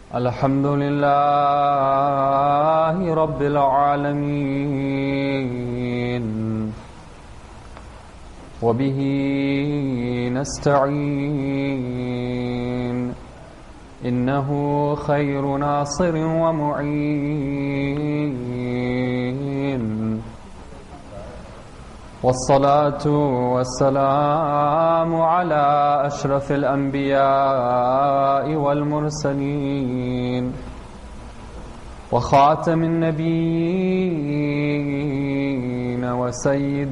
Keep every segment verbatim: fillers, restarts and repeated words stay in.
الحمد لله رب العالمين وبه نستعين إنه خير ناصر ومعين والصلاة والسلام على أشرف الأنبياء والمرسلين وخاتم النبيين وسيد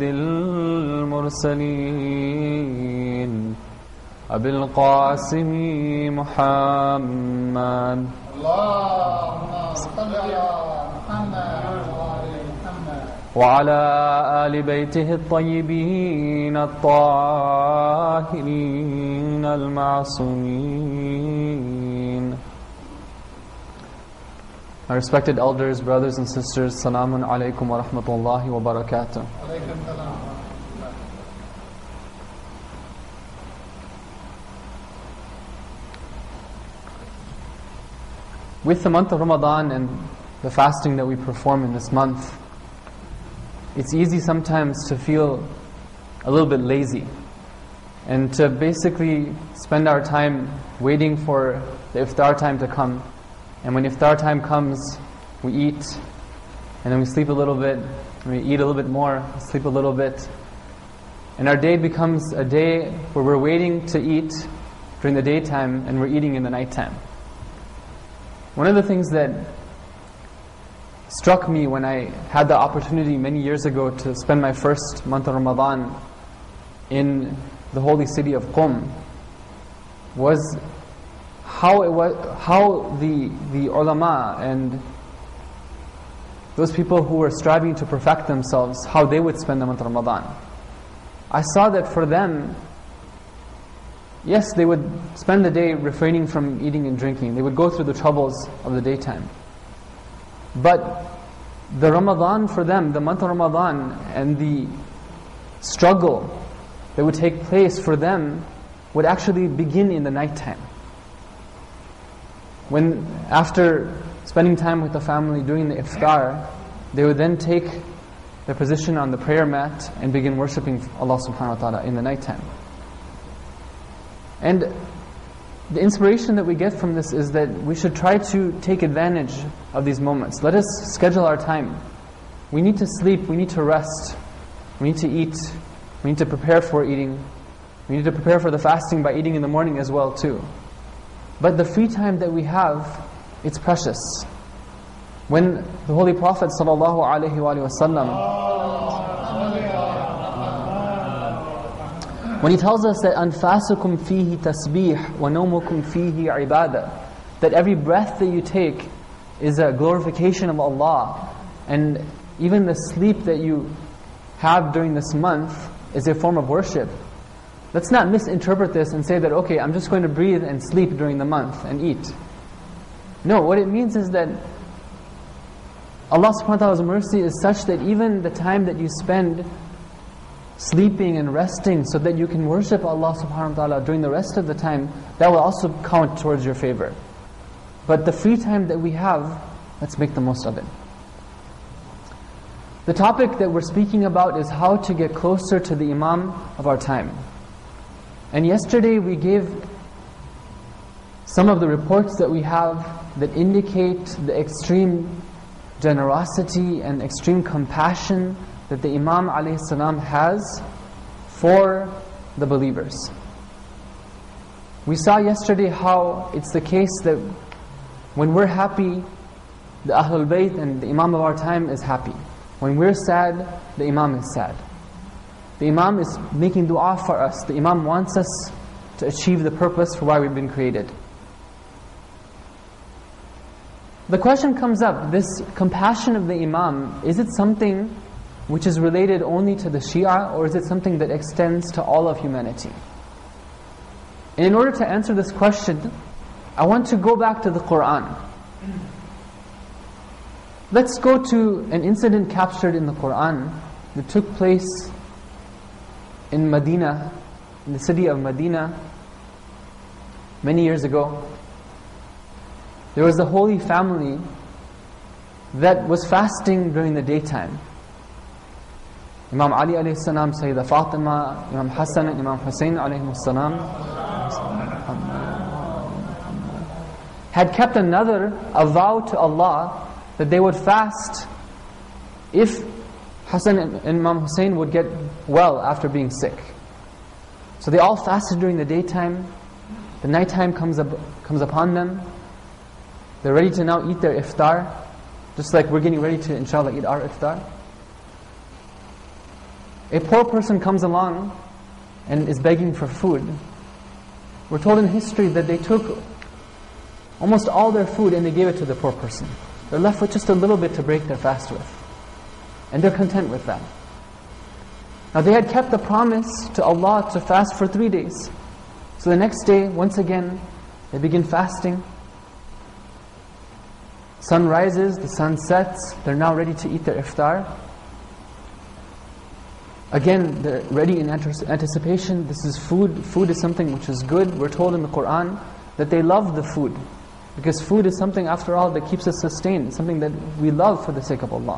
المرسلين أبي القاسم محمد اللهم صل على محمد وعلى آل بيته الطيبين الطاهرين المعصومين. My respected elders, brothers and sisters, Salamun alaykum wa rahmatullahi wa barakatuh. With the month of Ramadan and the fasting that we perform in this month, it's easy sometimes to feel a little bit lazy and to basically spend our time waiting for the iftar time to come. And when iftar time comes, we eat and then we sleep a little bit, and we eat a little bit more, sleep a little bit. And our day becomes a day where we're waiting to eat during the daytime and we're eating in the nighttime. One of the things that struck me when I had the opportunity many years ago to spend my first month of Ramadan in the holy city of Qum was how it was, how the the ulama and those people who were striving to perfect themselves, how they would spend the month of Ramadan. I saw that for them, yes, they would spend the day refraining from eating and drinking. They would go through the troubles of the daytime. But the Ramadan for them, the month of Ramadan, and the struggle that would take place for them would actually begin in the nighttime. When, after spending time with the family, doing the iftar, they would then take their position on the prayer mat and begin worshipping Allah subhanahu wa ta'ala in the nighttime. And the inspiration that we get from this is that we should try to take advantage of these moments. Let us schedule our time. We need to sleep, we need to rest, we need to eat, we need to prepare for eating, we need to prepare for the fasting by eating in the morning as well too. But the free time that we have, it's precious. When the Holy Prophet sallallahu alaihi wasallam, when he tells us that أنفاسكم فيه تسبيح ونومكم فيه عبادة, that every breath that you take is a glorification of Allah, and even the sleep that you have during this month is a form of worship. Let's not misinterpret this and say that, okay, I'm just going to breathe and sleep during the month and eat. No, what it means is that Allah subhanahu wa ta'ala's mercy is such that even the time that you spend sleeping and resting so that you can worship Allah subhanahu wa ta'ala during the rest of the time, that will also count towards your favor. But the free time that we have, let's make the most of it. The topic that we're speaking about is how to get closer to the Imam of our time. And yesterday we gave some of the reports that we have that indicate the extreme generosity and extreme compassion that the Imam alayhi salam has for the believers. We saw yesterday how it's the case that when we're happy, the Ahlul Bayt and the Imam of our time is happy. When we're sad, the Imam is sad. The Imam is making dua for us. The Imam wants us to achieve the purpose for why we've been created. The question comes up, this compassion of the Imam, is it something which is related only to the Shia, or is it something that extends to all of humanity? And in order to answer this question, I want to go back to the Quran. Let's go to an incident captured in the Quran that took place in Medina, in the city of Medina, many years ago. there was the Holy Family that was fasting during the daytime. Imam Ali alayhi salam, Sayyidah Fatima, Imam Hassan and Imam Hussein alayhi salam had kept another, a vow to Allah that they would fast if Hassan and Imam Hussein would get well after being sick. So they all fasted during the daytime. The nighttime comes up, comes upon them. They're ready to now eat their iftar, just like we're getting ready to, inshallah, eat our iftar. A poor person comes along and is begging for food. We're told in history that they took almost all their food and they gave it to the poor person. They're left with just a little bit to break their fast with. And they're content with that. Now they had kept the promise to Allah to fast for three days. So the next day, once again, they begin fasting. Sun rises, the sun sets, they're now ready to eat their iftar. Again, they're ready in anticipation. This is food. Food is something which is good. We're told in the Quran that they love the food. Because food is something, after all, that keeps us sustained. It's something that we love for the sake of Allah.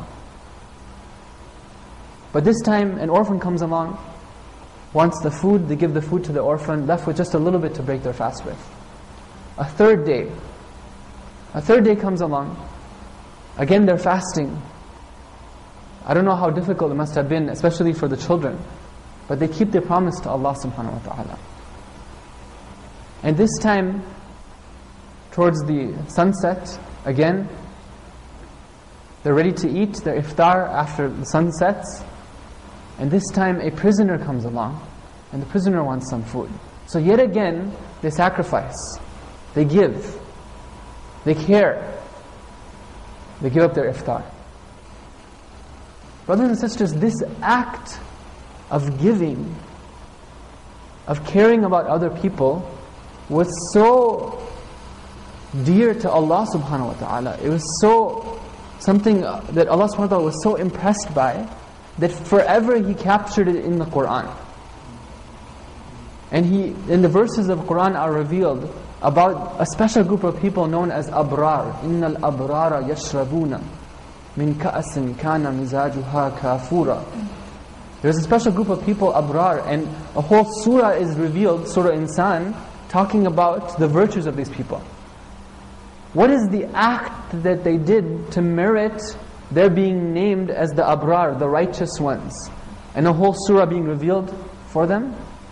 But this time, an orphan comes along, wants the food, they give the food to the orphan, left with just a little bit to break their fast with. A third day. A third day comes along. Again, they're fasting. I don't know how difficult it must have been, especially for the children. But they keep their promise to Allah subhanahu wa ta'ala. And this time, towards the sunset, again, they're ready to eat their iftar after the sun sets. And this time a prisoner comes along, and the prisoner wants some food. So yet again, they sacrifice. They give. They care. They give up their iftar. Brothers and sisters, this act of giving, of caring about other people, was so dear to Allah subhanahu wa ta'ala. It was so something that Allah subhanahu wa ta'ala was so impressed by, that forever He captured it in the Quran. And He, in the verses of Quran are revealed about a special group of people known as Abrar. إِنَّ الْأَبْرَارَ يَشْرَبُونَ مِنْ كَأَسٍ كَانَ مِزَاجُهَا كَافُورًا. There's a special group of people, Abrar, and a whole surah is revealed, Surah Insan, talking about the virtues of these people. What is the act that they did to merit their being named as the Abrar, the righteous ones, and a whole surah being revealed for them?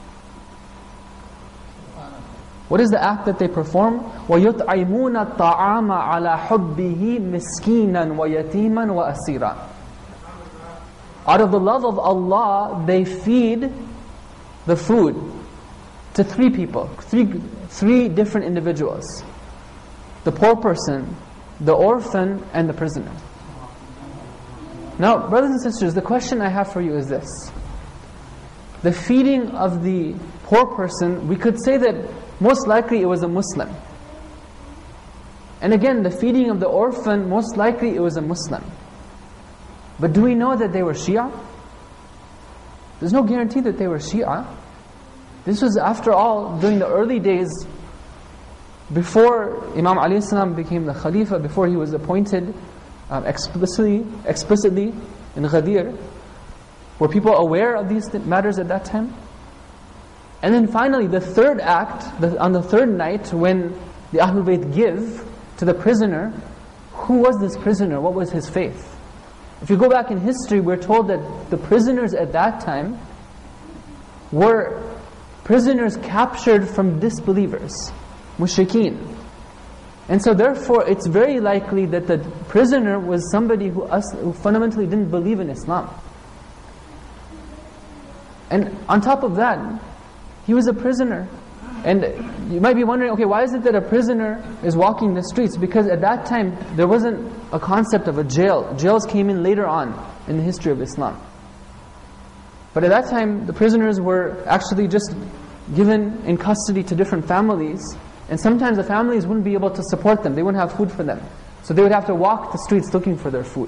What is the act that they perform? وَيُطْعِمُونَ الطَّعَامَ عَلَى حُبِّهِ مِسْكِينًا وَيَتِيمًا وَأَسِيرًا. Out of the love of Allah, they feed the food to three people, three, three different individuals. The poor person, the orphan, and the prisoner. Now, brothers and sisters, the question I have for you is this. The feeding of the poor person, we could say that most likely it was a Muslim. And again, the feeding of the orphan, most likely it was a Muslim. But do we know that they were Shia? There's no guarantee that they were Shia. This was, after all, during the early days, before Imam Ali salam became the Khalifa, before he was appointed um, explicitly, explicitly in Ghadir. Were people aware of these th matters at that time? And then finally, the third act, the, on the third night, when the Ahlul Bayt give to the prisoner, who was this prisoner? What was his faith? If you go back in history, we're told that the prisoners at that time were prisoners captured from disbelievers, mushrikeen. And so therefore, it's very likely that the prisoner was somebody who, us, who fundamentally didn't believe in Islam. And on top of that, he was a prisoner. And you might be wondering, okay, why is it that a prisoner is walking the streets? Because at that time, there wasn't a concept of a jail. Jails came in later on in the history of Islam. But at that time, the prisoners were actually just given in custody to different families. And sometimes the families wouldn't be able to support them. They wouldn't have food for them. So they would have to walk the streets looking for their food.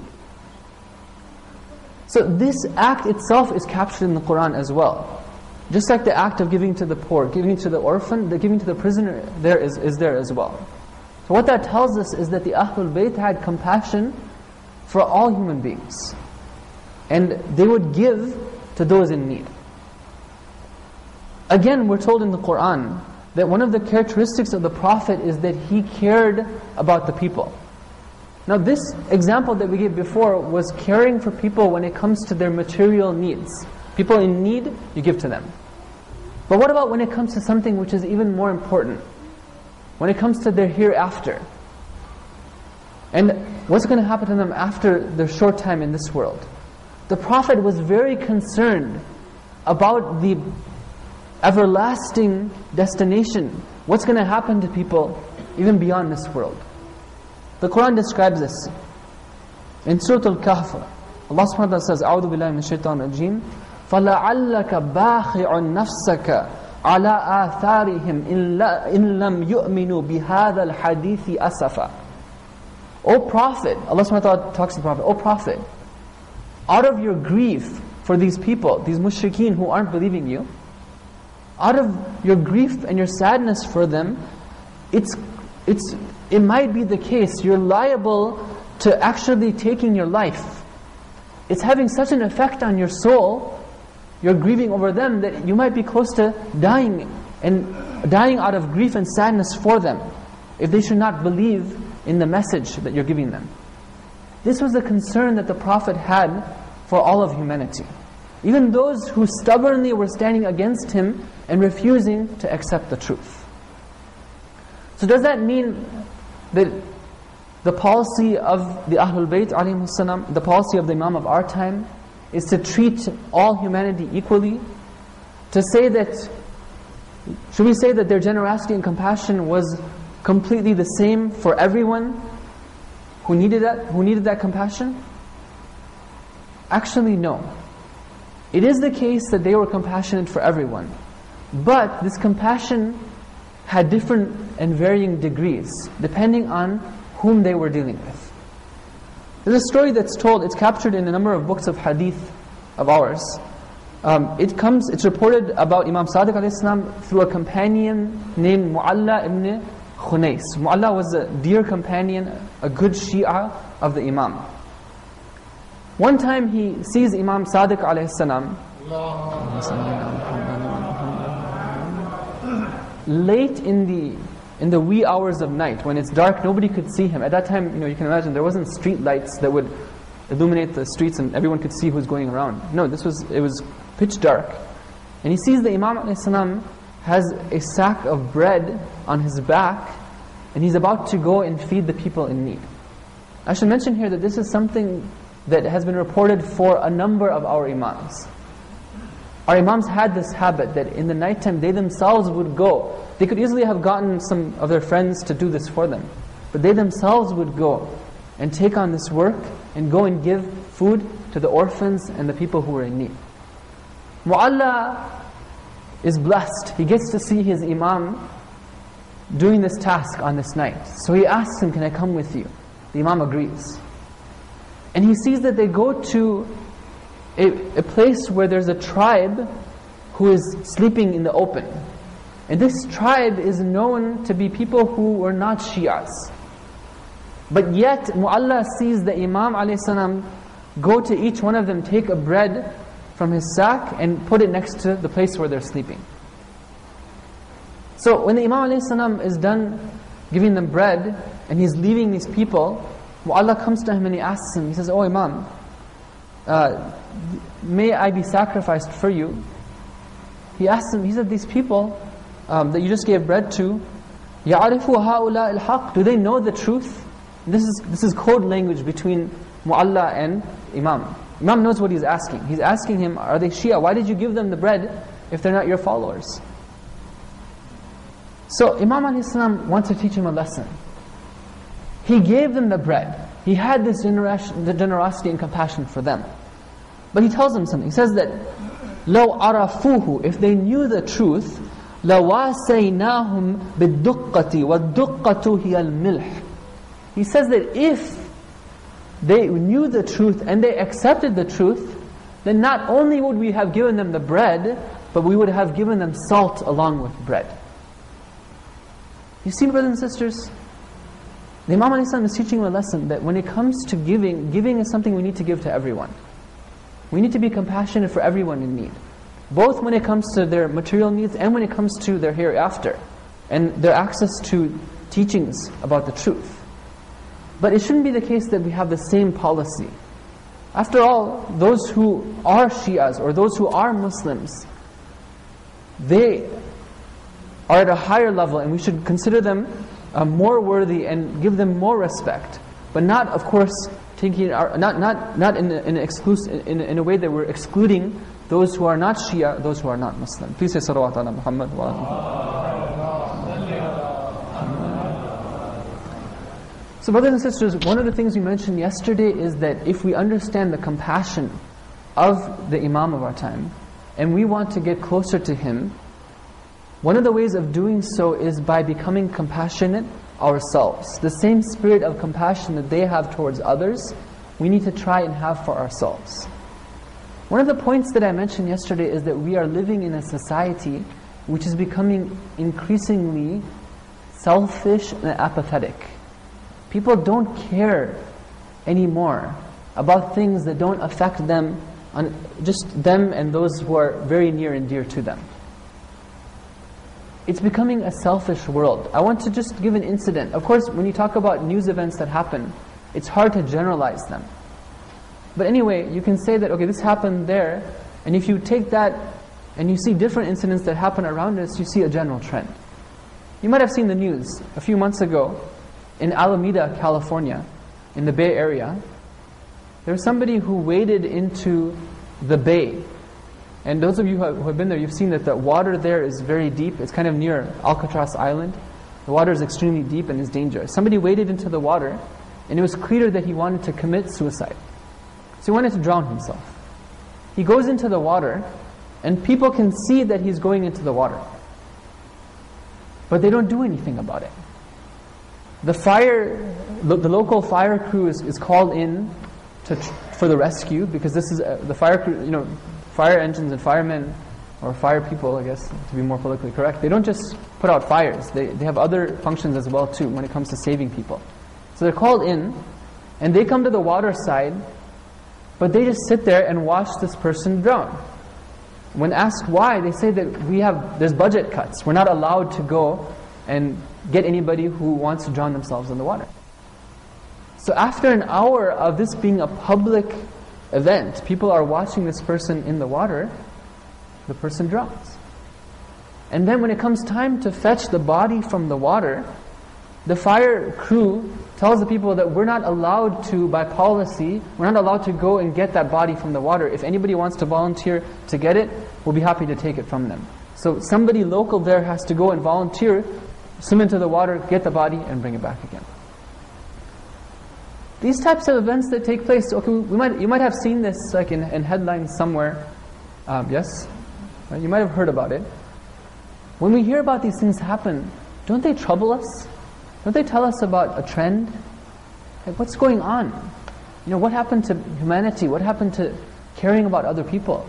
So this act itself is captured in the Quran as well. Just like the act of giving to the poor, giving to the orphan, the giving to the prisoner there is, is there as well. So what that tells us is that the Ahlul Bayt had compassion for all human beings. And they would give to those in need. Again, we're told in the Quran that one of the characteristics of the Prophet is that he cared about the people. Now this example that we gave before was caring for people when it comes to their material needs. People in need, you give to them. But what about when it comes to something which is even more important? When it comes to their hereafter. And what's going to happen to them after their short time in this world? The Prophet was very concerned about the everlasting destination. What's going to happen to people even beyond this world? The Quran describes this. In Surah Al-Kahf, Allah subhanahu wa ta'ala says, أعوذ بالله من الشيطان الرجيم فَلَعَلَّكَ بَاخِعٌ نَفْسَكَ عَلَىٰ آثَارِهِمْ إِن لَمْ يُؤْمِنُوا بِهَذَا الْحَدِيثِ أَسَفًا. O Prophet, Allah subhanahu wa ta'ala talks to the Prophet, O Prophet, out of your grief for these people, these mushrikeen who aren't believing you, out of your grief and your sadness for them, it's, it's, it might be the case you're liable to actually taking your life. It's having such an effect on your soul, you're grieving over them, that you might be close to dying, and dying out of grief and sadness for them, if they should not believe in the message that you're giving them. This was a concern that the Prophet had for all of humanity. Even those who stubbornly were standing against him and refusing to accept the truth. So does that mean that the policy of the Ahlul Bayt alayhimus salam, the policy of the Imam of our time, is to treat all humanity equally? To say that, should we say that their generosity and compassion was completely the same for everyone who needed that, who needed that compassion? Actually, no. It is the case that they were compassionate for everyone. But this compassion had different and varying degrees, depending on whom they were dealing with. There's a story that's told, it's captured in a number of books of hadith of ours. Um, it comes, it's reported about Imam Sadiq alayhi salam through a companion named Mu'alla ibn Khunais. Mu'alla was a dear companion, a good Shia of the Imam. One time he sees Imam Sadiq alayhi salam late in the in the wee hours of night, when it's dark, nobody could see him. At that time, you know, you can imagine there wasn't street lights that would illuminate the streets and everyone could see who's going around. No, this was it was pitch dark. And he sees the Imam alayhi salam has a sack of bread on his back, and he's about to go and feed the people in need. I should mention here that this is something that has been reported for a number of our Imams. Our Imams had this habit that in the nighttime they themselves would go. They could easily have gotten some of their friends to do this for them, but they themselves would go and take on this work and go and give food to the orphans and the people who were in need. Mu'alla is blessed. He gets to see his Imam doing this task on this night. So he asks him, can I come with you? The Imam agrees. And he sees that they go to a, a place where there's a tribe who is sleeping in the open. And this tribe is known to be people who were not Shias. But yet, Mu'alla sees the Imam alayhi salam go to each one of them, take a bread from his sack and put it next to the place where they're sleeping. So when the Imam alayhi salam is done giving them bread and he's leaving these people, Mu'alla comes to him and he asks him, he says, "Oh Imam, uh, may I be sacrificed for you?" He asks him, he said, "These people um, that you just gave bread to, يَعْرِفُ هَؤُلَاءِ الْحَقِّ, do they know the truth?" This is, this is code language between Mu'alla and Imam. Imam knows what he's asking. He's asking him, are they Shia? Why did you give them the bread if they're not your followers? So Imam alayhi salam wants to teach him a lesson. He gave them the bread. He had this the generosity and compassion for them. But he tells them something. He says that, لَوْ عَرَفُوهُ, if they knew the truth, لَوَاسَيْنَاهُمْ بِالدُّقَّةِ وَالدُّقَّةُ هِيَ الْمِلْحِ. He says that if they knew the truth and they accepted the truth, then not only would we have given them the bread, but we would have given them salt along with bread. You see, brothers and sisters, The Imam ﷺ is teaching a lesson that when it comes to giving, giving is something we need to give to everyone. We need to be compassionate for everyone in need, both when it comes to their material needs and when it comes to their hereafter and their access to teachings about the truth. But it shouldn't be the case that we have the same policy. After all, those who are Shias or those who are Muslims, they are at a higher level and we should consider them uh, more worthy and give them more respect. But not, of course, taking our, not not not in a, in, a exclus- in, in a way that we're excluding those who are not Shia, those who are not Muslim. Please say salawat ala Muhammad wa ala. So brothers and sisters, one of the things we mentioned yesterday is that if we understand the compassion of the Imam of our time, and we want to get closer to him, one of the ways of doing so is by becoming compassionate ourselves. The same spirit of compassion that they have towards others, we need to try and have for ourselves. One of the points that I mentioned yesterday is that we are living in a society which is becoming increasingly selfish and apathetic. People don't care anymore about things that don't affect them, on just them and those who are very near and dear to them. It's becoming a selfish world. I want to just give an incident. Of course, when you talk about news events that happen, it's hard to generalize them. But anyway, you can say that, okay, this happened there, and if you take that and you see different incidents that happen around us, you see a general trend. You might have seen the news a few months ago in Alameda, California, in the Bay Area. There was somebody who waded into the bay. And those of you who have, who have been there, you've seen that the water there is very deep. It's kind of near Alcatraz Island. The water is extremely deep and is dangerous. Somebody waded into the water, and it was clear that he wanted to commit suicide. So he wanted to drown himself. He goes into the water, and people can see that he's going into the water. But they don't do anything about it. The fire, the, the local fire crew is, is called in to, for the rescue, because this is uh, the fire crew, you know, fire engines and firemen, or fire people, I guess, to be more politically correct, they don't just put out fires. They, they have other functions as well, too, when it comes to saving people. So they're called in, and they come to the water side, but they just sit there and watch this person drown. When asked why, they say that we have, there's budget cuts. We're not allowed to go and get anybody who wants to drown themselves in the water. So after an hour of this being a public event, people are watching this person in the water, the person drowns. And then when it comes time to fetch the body from the water, the fire crew tells the people that we're not allowed to, by policy, we're not allowed to go and get that body from the water. If anybody wants to volunteer to get it, we'll be happy to take it from them. So somebody local there has to go and volunteer, swim into the water, get the body, and bring it back again. These types of events that take place, okay, we might, you might have seen this like in, in headlines somewhere. Um, yes? Right? You might have heard about it. When we hear about these things happen, don't they trouble us? Don't they tell us about a trend? Like, what's going on? You know, what happened to humanity? What happened to caring about other people?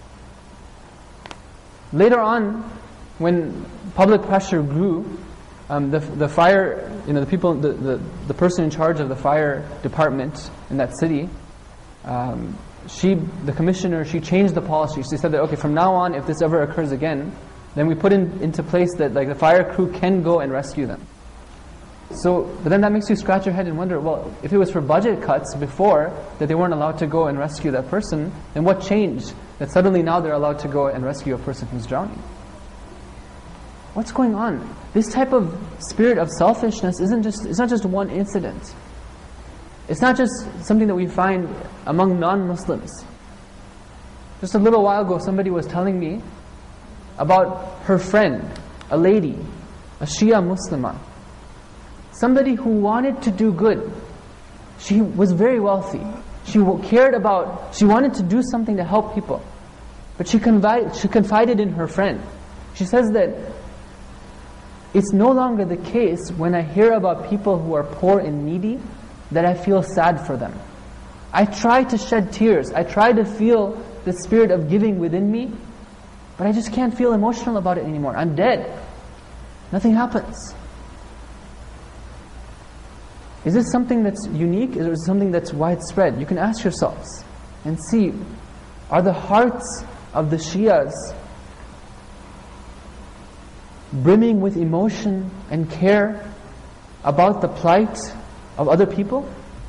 Later on, when public pressure grew, Um, the the fire, you know, the people, the, the, the person in charge of the fire department in that city, um, she, the commissioner, she changed the policy. She said that, okay, from now on, if this ever occurs again, then we put in, into place that like the fire crew can go and rescue them. So, but then that makes you scratch your head and wonder, well, if it was for budget cuts before, that they weren't allowed to go and rescue that person, then what changed that suddenly now they're allowed to go and rescue a person who's drowning? What's going on? This type of spirit of selfishness isn't just, it's not just one incident. It's not just something that we find among non-Muslims. Just a little while ago, somebody was telling me about her friend, a lady, a Shia Muslimah, somebody who wanted to do good. She was very wealthy. She cared about, she wanted to do something to help people. But she confided, she confided in her friend. She says that it's no longer the case when I hear about people who are poor and needy that I feel sad for them. I try to shed tears. I try to feel the spirit of giving within me, but I just can't feel emotional about it anymore. I'm dead. Nothing happens. Is this something that's unique, or is it something that's widespread? You can ask yourselves and see, are the hearts of the Shias brimming with emotion and care about the plight of other people?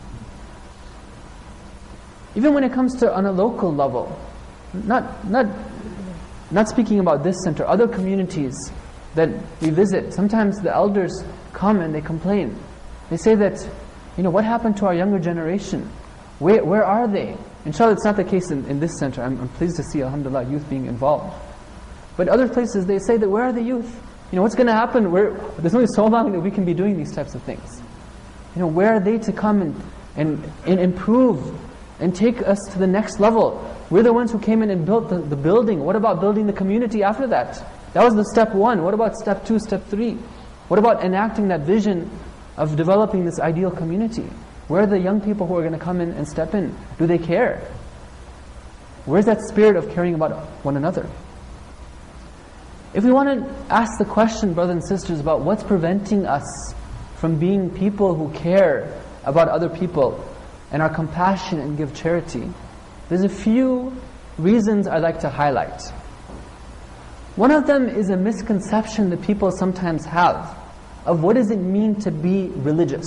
Even when it comes to on a local level, not not not speaking about this center, other communities that we visit, sometimes the elders come and they complain. They say that, you know, what happened to our younger generation? Where where are they? Inshallah, it's not the case in, in this center. I'm, I'm pleased to see, alhamdulillah, youth being involved. But other places, they say that, where are the youth? You know, what's going to happen? We're, there's only so long that we can be doing these types of things. You know, where are they to come and, and, and improve and take us to the next level? We're the ones who came in and built the, the building. What about building the community after that? That was the step one. What about step two, step three? What about enacting that vision of developing this ideal community? Where are the young people who are going to come in and step in? Do they care? Where's that spirit of caring about one another? If we want to ask the question, brothers and sisters, about what's preventing us from being people who care about other people and are compassionate and give charity, there's a few reasons I'd like to highlight. One of them is a misconception that people sometimes have of what does it mean to be religious.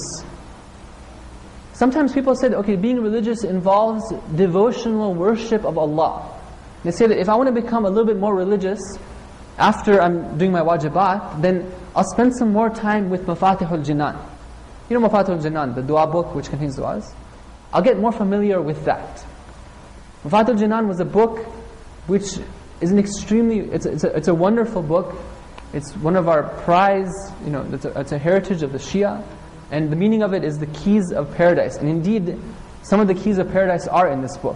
Sometimes people say that, okay, being religious involves devotional worship of Allah. They say that if I want to become a little bit more religious, after I'm doing my wajibat, then I'll spend some more time with Mafatihul Jinan. You know Mafatihul Jinan, the dua book which contains duas? I'll get more familiar with that. Mafatihul Jinan was a book which is an extremely, it's a, it's a, it's a wonderful book. It's one of our prize, you know, it's a, it's a heritage of the Shia. And the meaning of it is the keys of paradise. And indeed, some of the keys of paradise are in this book.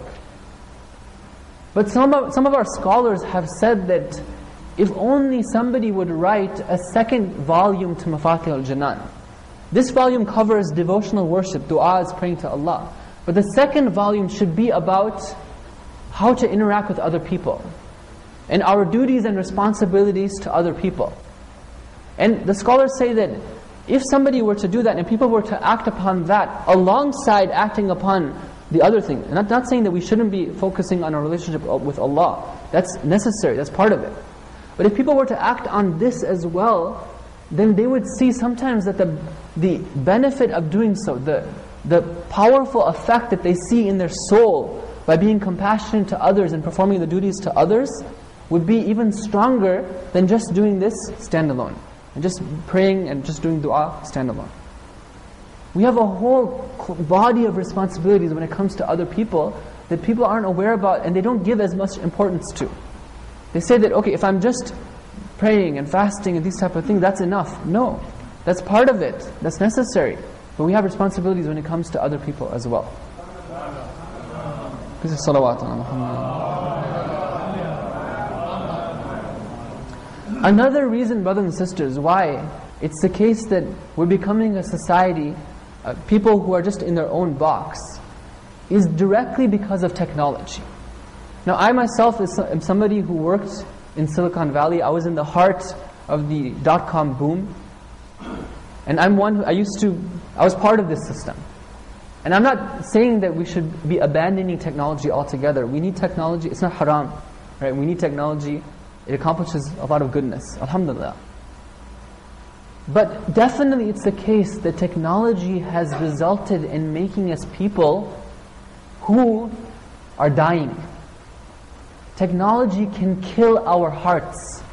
But some of, some of our scholars have said that if only somebody would write a second volume to Mafatih al-Jinan. This volume covers devotional worship, du'as, praying to Allah. But the second volume should be about how to interact with other people and our duties and responsibilities to other people. And the scholars say that if somebody were to do that and people were to act upon that alongside acting upon the other thing, and I'm not saying that we shouldn't be focusing on our relationship with Allah. That's necessary, that's part of it. But if people were to act on this as well, then they would see sometimes that the the benefit of doing so, the, the powerful effect that they see in their soul by being compassionate to others and performing the duties to others would be even stronger than just doing this standalone. And just praying and just doing dua standalone. We have a whole body of responsibilities when it comes to other people that people aren't aware about and they don't give as much importance to. They say that, okay, if I'm just praying and fasting and these type of things, that's enough. No, that's part of it. That's necessary. But we have responsibilities when it comes to other people as well. This is salawat ala Muhammad. Another reason, brothers and sisters, why it's the case that we're becoming a society, uh, people who are just in their own box, is directly because of technology. Now, I myself am somebody who worked in Silicon Valley. I was in the heart of the dot-com boom. And I'm one who, I used to, I was part of this system. And I'm not saying that we should be abandoning technology altogether. We need technology, it's not haram, right? We need technology. It accomplishes a lot of goodness, alhamdulillah. But definitely it's the case that technology has resulted in making us people who are dying. Technology can kill our hearts.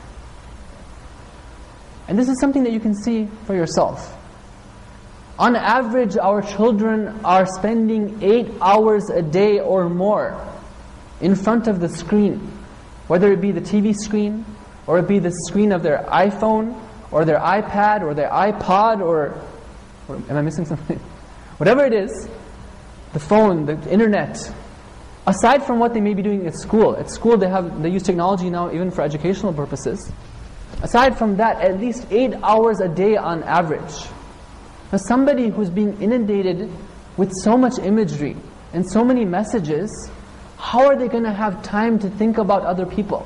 And this is something that you can see for yourself. On average, our children are spending eight hours a day or more in front of the screen. Whether it be the T V screen, or it be the screen of their iPhone, or their iPad, or their iPod, or, or am I missing something? Whatever it is, the phone, the internet. Aside from what they may be doing at school, at school they have they use technology now even for educational purposes. Aside from that, at least eight hours a day on average. Now, somebody who's being inundated with so much imagery and so many messages, how are they going to have time to think about other people?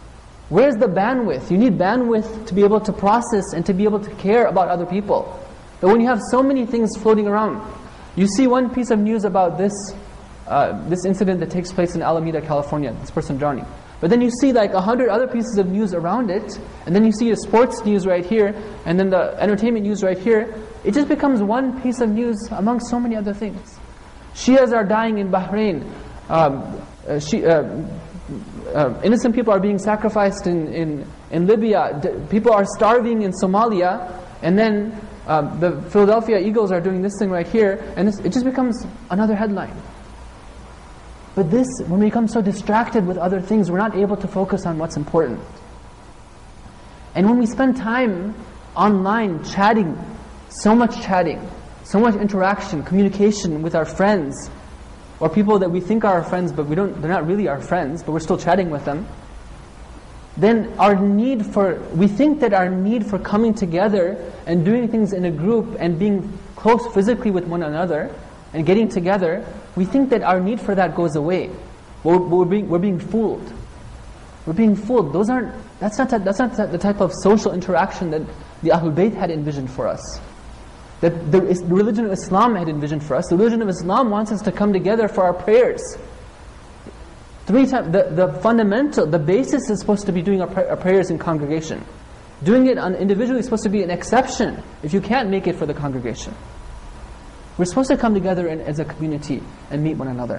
Where's the bandwidth? You need bandwidth to be able to process and to be able to care about other people. But when you have so many things floating around, you see one piece of news about this uh, this incident that takes place in Alameda, California, this person drowning. But then you see like a hundred other pieces of news around it, and then you see the sports news right here, and then the entertainment news right here. It just becomes one piece of news among so many other things. Shias are dying in Bahrain. Um, uh, she, uh, uh, innocent people are being sacrificed in, in, in Libya. D- people are starving in Somalia. And then um, the Philadelphia Eagles are doing this thing right here. And this, it just becomes another headline. But this, when we become so distracted with other things, we're not able to focus on what's important. And when we spend time online chatting, so much chatting, so much interaction, communication with our friends, or people that we think are our friends, but we don't, they're not really our friends, but we're still chatting with them, then our need for, we think that our need for coming together and doing things in a group and being close physically with one another and getting together, we think that our need for that goes away. We're, we're, being, we're being fooled. We're being fooled. Those aren't, that's not, that's not the type of social interaction that the Ahlul Bayt had envisioned for us. That the, the religion of Islam had envisioned for us. The religion of Islam wants us to come together for our prayers. Three times, the, the fundamental, the basis is supposed to be doing our, pray, our prayers in congregation. Doing it on individually is supposed to be an exception if you can't make it for the congregation. We're supposed to come together in, as a community and meet one another.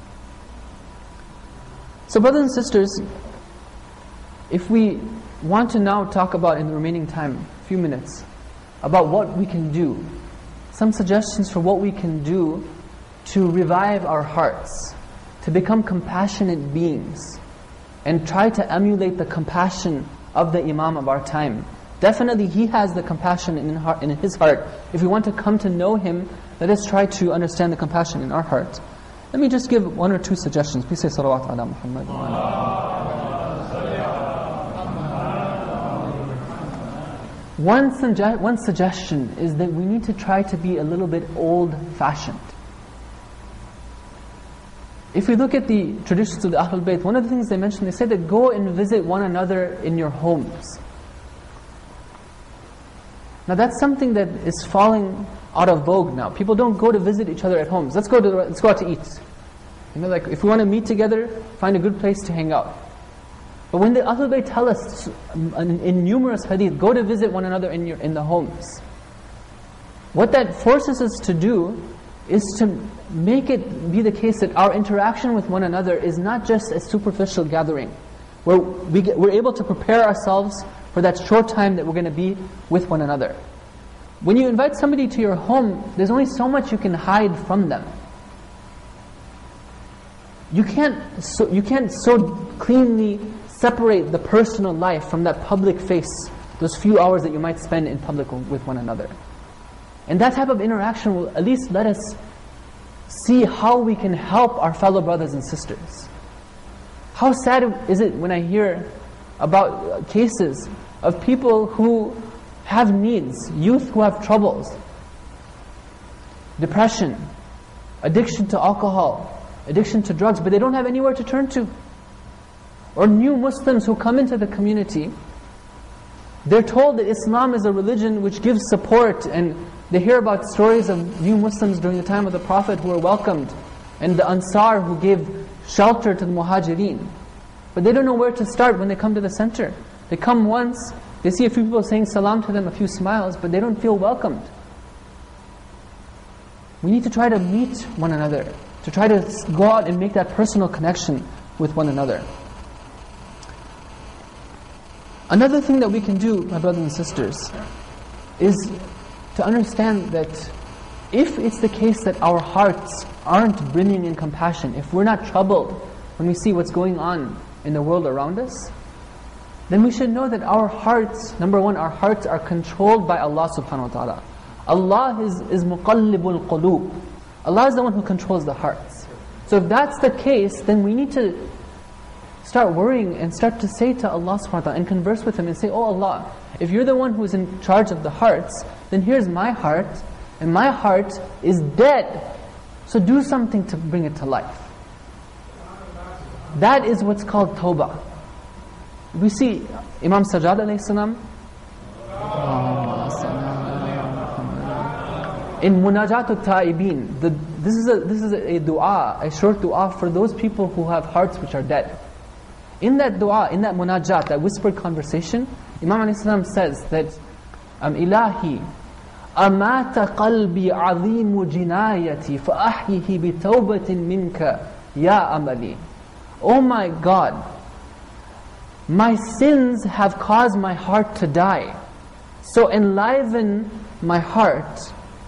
So brothers and sisters, if we want to now talk about, in the remaining time, a few minutes, about what we can do, some suggestions for what we can do to revive our hearts, to become compassionate beings, and try to emulate the compassion of the Imam of our time. Definitely he has the compassion in, heart, in his heart. If we want to come to know him, let us try to understand the compassion in our heart. Let me just give one or two suggestions. Please say salawat ala Muhammad wa ala One, suge- one suggestion is that we need to try to be a little bit old-fashioned. If we look at the traditions of the Ahlul Bayt, one of the things they mention, they say that go and visit one another in your homes. Now that's something that is falling out of vogue now. People don't go to visit each other at homes. Let's go to let's go out to eat. You know, like if we want to meet together, find a good place to hang out. But when the Ahlul Bayt tell us in, in numerous hadith, go to visit one another in your in the homes. What that forces us to do is to make it be the case that our interaction with one another is not just a superficial gathering, where we get, we're able to prepare ourselves for that short time that we're going to be with one another. When you invite somebody to your home, there's only so much you can hide from them. You can't so, you can't so cleanly separate the personal life from that public face, those few hours that you might spend in public with one another. And that type of interaction will at least let us see how we can help our fellow brothers and sisters. How sad is it when I hear about cases of people who have needs, youth who have troubles, depression, addiction to alcohol, addiction to drugs, but they don't have anywhere to turn to. Or new Muslims who come into the community, they're told that Islam is a religion which gives support, and they hear about stories of new Muslims during the time of the Prophet who were welcomed, and the Ansar who gave shelter to the Muhajirin. But they don't know where to start when they come to the center. They come once, they see a few people saying salam to them, a few smiles, but they don't feel welcomed. We need to try to meet one another, to try to go out and make that personal connection with one another. Another thing that we can do, my brothers and sisters, is to understand that if it's the case that our hearts aren't brimming in compassion, if we're not troubled when we see what's going on in the world around us, then we should know that our hearts, number one, our hearts are controlled by Allah subhanahu wa ta'ala. Allah is, is muqallibul qulub. Allah is the one who controls the hearts. So if that's the case, then we need to start worrying and start to say to Allah subhanahu wa ta'ala and converse with Him and say, oh Allah, if you're the one who's in charge of the hearts, then here's my heart, and my heart is dead. So do something to bring it to life. That is what's called tawbah. We see Imam Sajjad alayhi salam, in Munajatul Ta'ibin, the, this is, a, this is a, a dua, a short dua for those people who have hearts which are dead. In that dua, in that munajat, that whispered conversation, Imam alayhi salam says that, um, Ilahi, amata qalbi azimu jinayati fa'ahyihi bi tawbatin minka ya amali. Oh my God, my sins have caused my heart to die. So enliven my heart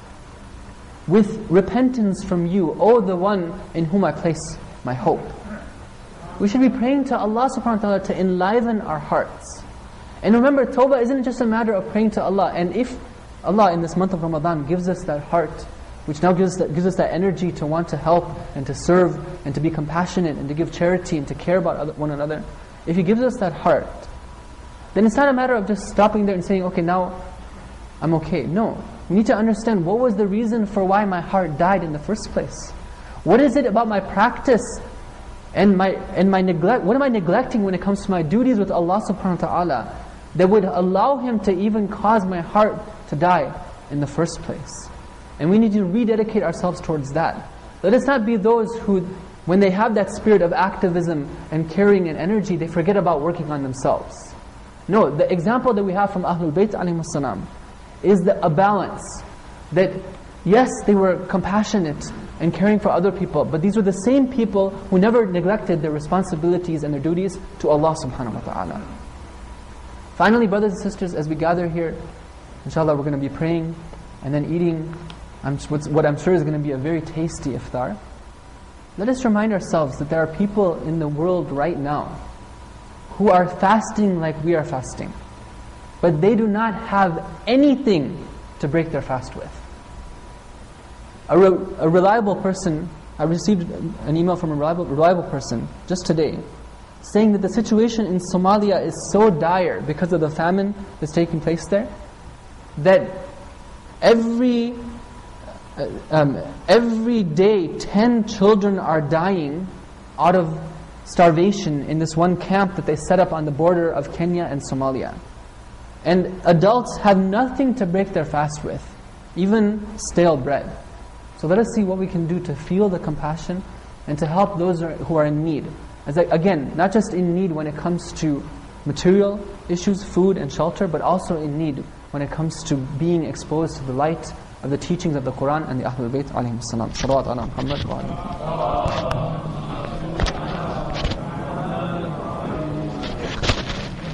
with repentance from you, O the one in whom I place my hope. We should be praying to Allah subhanahu wa ta'ala to enliven our hearts. And remember, tawbah isn't just a matter of praying to Allah. And if Allah in this month of Ramadan gives us that heart, which now gives, that, gives us that energy to want to help and to serve and to be compassionate and to give charity and to care about other, one another, if He gives us that heart, then it's not a matter of just stopping there and saying, okay, now I'm okay. No. We need to understand, what was the reason for why my heart died in the first place? What is it about my practice and my and my neglect? What am I neglecting when it comes to my duties with Allah subhanahu wa ta'ala that would allow Him to even cause my heart to die in the first place? And we need to rededicate ourselves towards that. Let us not be those who, when they have that spirit of activism and caring and energy, they forget about working on themselves. No, the example that we have from Ahlul Bayt alayhimus salam is the, a balance. That yes, they were compassionate and caring for other people, but these were the same people who never neglected their responsibilities and their duties to Allah subhanahu wa ta'ala. Finally, brothers and sisters, as we gather here, inshallah we're going to be praying and then eating I'm, what I'm sure is going to be a very tasty iftar. Let us remind ourselves that there are people in the world right now who are fasting like we are fasting, but they do not have anything to break their fast with. A, re a reliable person, I received an email from a reliable, reliable person just today, saying that the situation in Somalia is so dire because of the famine that's taking place there, that every uh, um, every day ten children are dying out of starvation in this one camp that they set up on the border of Kenya and Somalia. And adults have nothing to break their fast with, even stale bread. So let us see what we can do to feel the compassion and to help those who are in need. As I, again, not just in need when it comes to material issues, food and shelter, but also in need when it comes to being exposed to the light of the teachings of the Quran and the Ahlul Bayt alayhim salam. Salawat ala Muhammad wa alayhi.